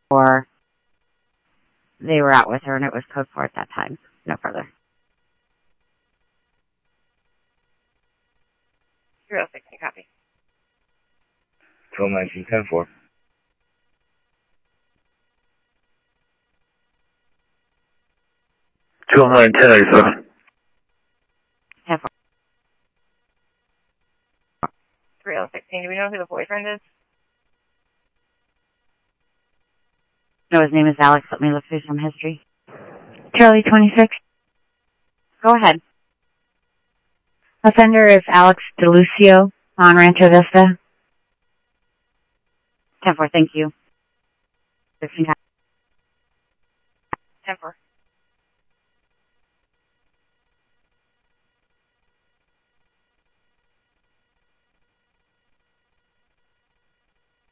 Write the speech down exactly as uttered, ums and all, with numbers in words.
or they were out with her and it was code four at that time. No further. three oh six, you copy. twelve nineteen, ten four. twelve nine, ten eighty-seven. ten four. three oh six, do we know who the boyfriend is? No, his name is Alex. Let me look through some history. Charlie twenty-six. Go ahead. Offender is Alex DeLucio on Rancho Vista. ten four, thank you. ten four.